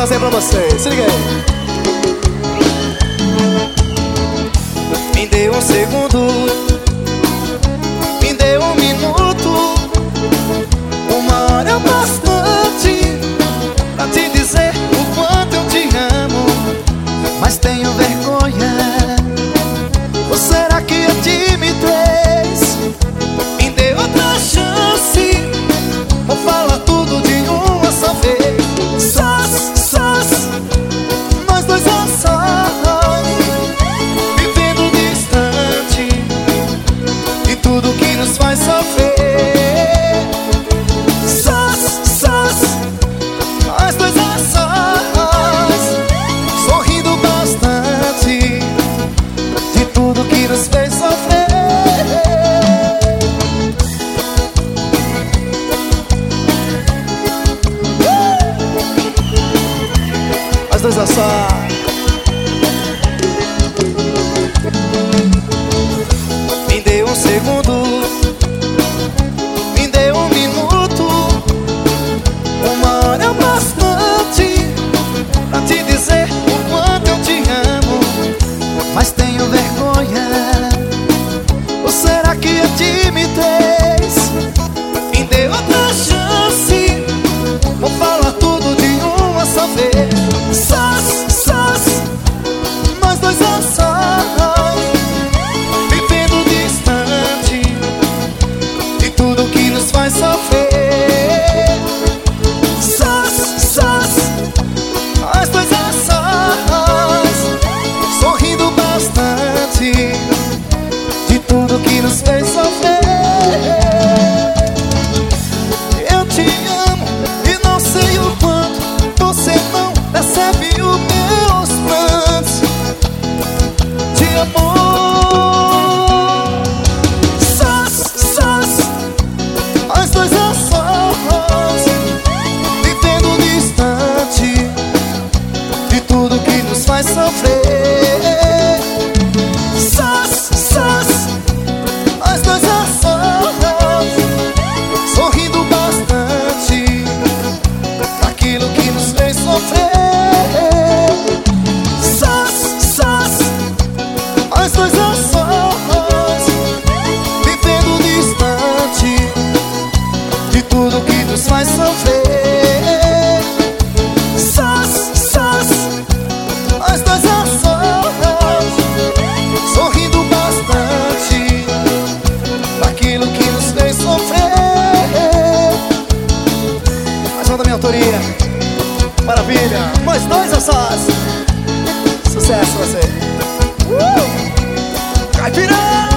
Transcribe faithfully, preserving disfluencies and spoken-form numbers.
trazer pra vocês. Se liga aí. Me dê um segundo, me dê um minuto. Uma hora é bastante pra te dizer o quanto eu te amo, mas tenho vergonha. Ou será que é timidez? Me dê outra chance, vou falar tudo de uma só vez. Sós, sós, nós dois a sós, vivendo distante de tudo que nos faz sofrer. Sós, sós, nós dois a sós, sorrindo bastante de tudo que nos fez sofrer. As duas a só. Me dê um segundo, me dê um minuto. Uma hora é bastante pra te dizer o quanto eu te amo, mas tenho vergonha. Ou será que é timidez? Me dê outra chance, vou falar tudo de uma só vez. Sós, sós, nós dois a sós, vivendo distante de tudo que nos faz sofrer. Sós, sós, nós dois a sós, sorrindo bastante de tudo que nos fez sofrer. Eu te amo e não sei o quanto você não percebe os meus prantos de amor. Sós, sós, nós dois a sós, vivendo distante de tudo que nos faz sofrer. Sós, sós, nós dois a sós, sorrindo bastante daquilo que nos fez sofrer. Sós, sós, nós dois a sós, vivendo distante de tudo que nos faz sofrer. Sós, sós, nós dois a sós, sorrindo bastante daquilo que nos fez sofrer. Mais uma da minha autoria. Maravilha. Mais dois a sós. Sucesso você. Uh! Caipira!